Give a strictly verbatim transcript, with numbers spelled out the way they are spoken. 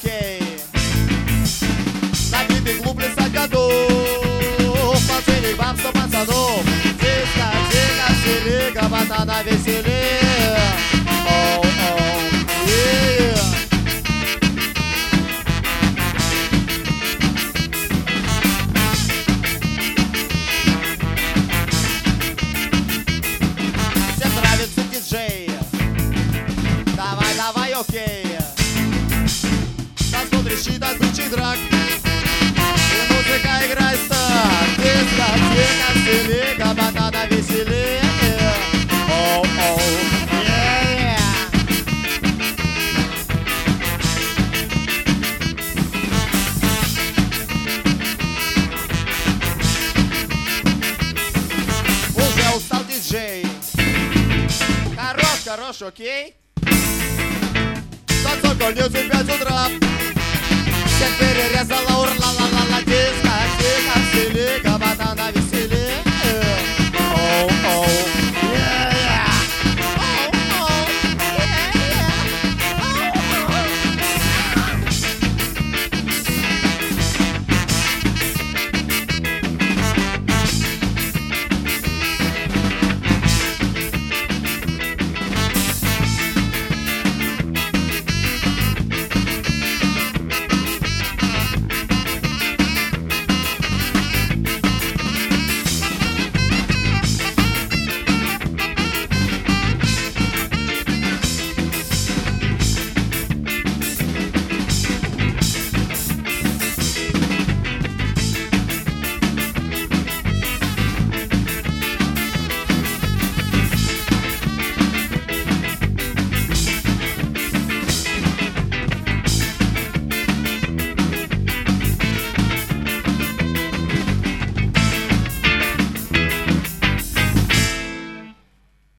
окей. Набитый клуб леса годов, последний вам сто пацанов. Дискотека, селика, ботана веселее. Оу, оу, yeah. Всем нравится диджей. Давай, давай, окей. Танцпол трещит от бычий драк. И музыка играет так. Дискотека, селика, ботана веселее. Оу, оу, yeah. Уже устал диджей. Хорош, хорош, окей. Танцор конец в пять утра. Всех перерезала